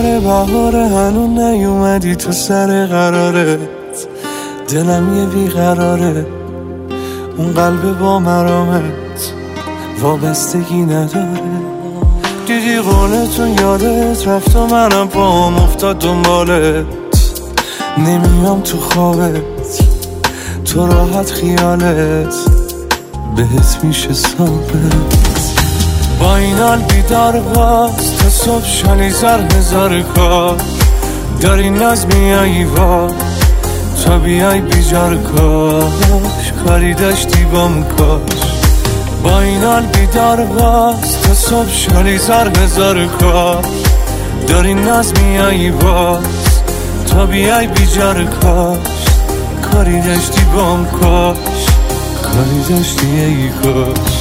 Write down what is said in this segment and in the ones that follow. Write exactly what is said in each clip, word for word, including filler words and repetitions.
آخر بهاره هنون نیومدی تو سر قرارت، دلم یه بیقراره، اون قلب با مرامت وابستگی نداره. دیدی قولتون یادت رفت و منم پام افتاد دنبالت، نمیام تو خوابت تو راحت خیالت بهت میشه ثابت. با این حال بیدار باز تا صبح شالی زر هزار کار داری ناز میایی وا تا بیای بیجار کاش کاری داشتی بام کاش. با این حال بیدار باز تا صبح شالی زر هزار کار داری ناز میایی باز تا بیای بیجار کاش کاری داشتی بام کاش کاری داشتی ای کاش.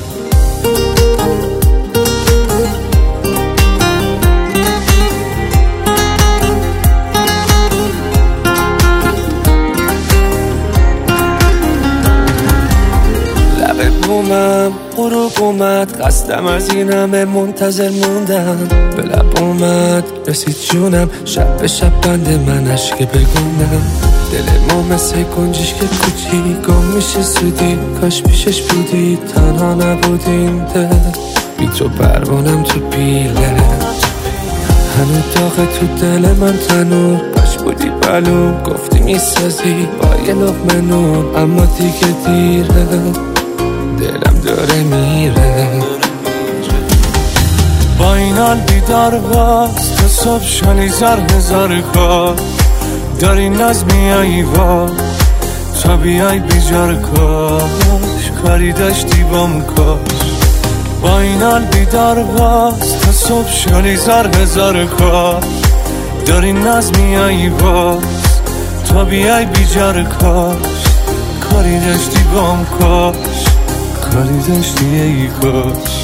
بومم غروب اومد قصدم از این همه منتظر موندم، به لب اومد رسید جونم شب به شب بند من عشق بگونم. دل ما مثل گنجش که کوچی گم میشه سودی، کاش پیشش بودی تنها نبودیم دل بی تو پروانم تو پیله. هنو داغه تو دل من تنور باش بودی بلوم گفتی میسازی با یه لقمه نون، اما دیگه دیره دلم داره میره. با این حال بیدار باز تا صبح شالی زر هزار کار داری ناز میایی وا تا بیای بیجار کاش کاری داشتی بام کاش. با این حال بیدار باز تا صبح شالی زر هزار کار داری ناز میایی باز تا بیای بیجار کاش کاری داشتی بام کاش کاری داشتی ای کاش.